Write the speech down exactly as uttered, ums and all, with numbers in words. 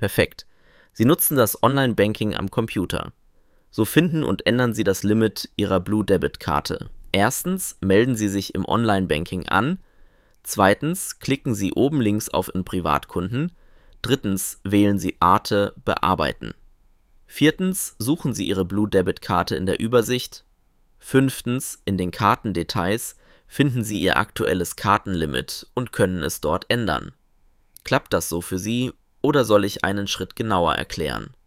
Perfekt. Sie nutzen das Online-Banking am Computer. So finden und ändern Sie das Limit Ihrer Blue Debit-Karte. Erstens melden Sie sich im Online-Banking an. Zweitens klicken Sie oben links auf in Privatkunden. Drittens wählen Sie Arte bearbeiten. Viertens suchen Sie Ihre Blue Debit-Karte in der Übersicht. Fünftens in den Kartendetails finden Sie Ihr aktuelles Kartenlimit und können es dort ändern. Klappt das so für Sie oder soll ich einen Schritt genauer erklären?